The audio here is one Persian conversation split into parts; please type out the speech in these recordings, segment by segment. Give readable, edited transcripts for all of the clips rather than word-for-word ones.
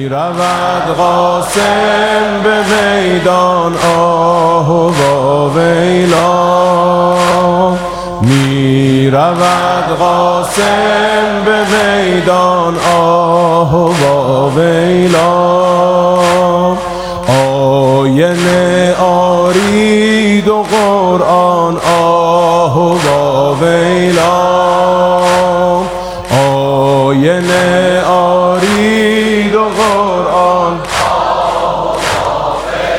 رود قاسم به میدان آه و ویلا، می رود قاسم به میدان آه و ویلا. آینه آرید و قرآن آه و ویلا، آینه آرید و قرآن آه و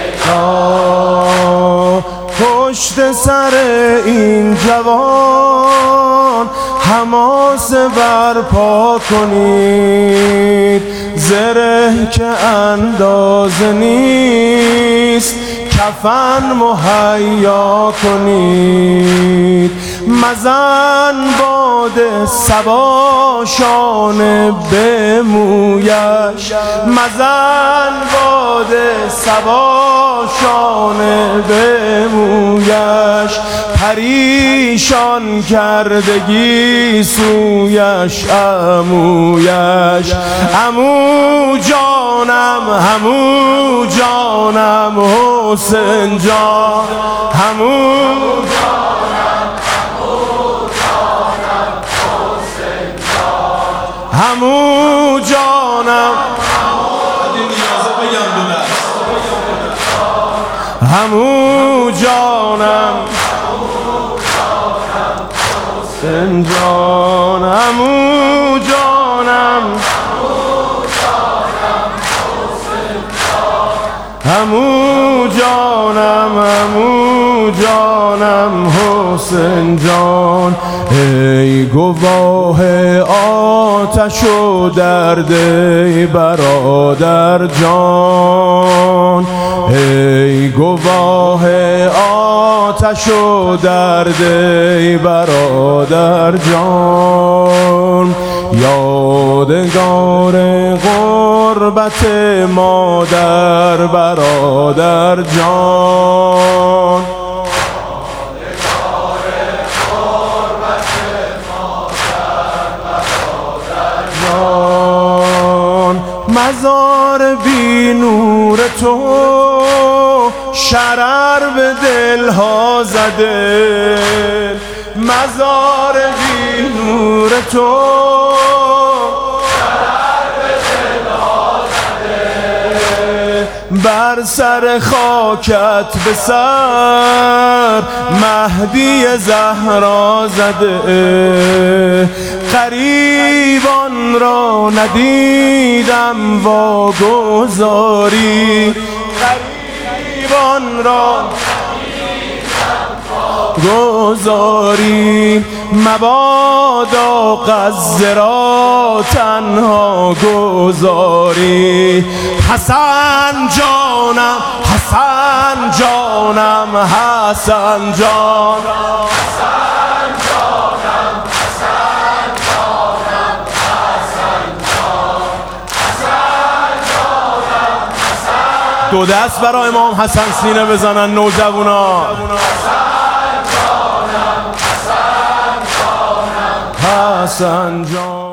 ویلا. پشت سر این جوان حماسه برپا کنید، زره که اندازه نیست کفن مهیا کنید. مزن باد صبا شانه به مویش، مزن باد صبا شانه به مویش. پریشان کردگی سویش عمویش. عمو جانم عمو جانم حسین جان، عمو جانم عمو جانم حسین جان، عمو جانم عمو جانم حسین جان، عمو جانم عمو جانم عمو جانم حسین جان. ای گواه آتش و درد ای برادر جان، ای گواه آتش و درد ای برادر جان. یادگار غربت مادر برادر جان، یادگار غربت مادر برادر جان. مزار بی نور تو شرر به دلها زده، مزار بی نور تو شرر به دلها زده. بر سر خاکت به سر مهدی زهرا زده. غریبان را ندیدم واگذاری، غریبان را گذاری. مبادا غزه را تنها گذاری. حسن جانم حسن جانم حسن جان، حسن جانم حسن جانم حسن جان، حسن جانم حسن. دو دست برای امام حسن سینه بزنن نوجوانا. حسن جان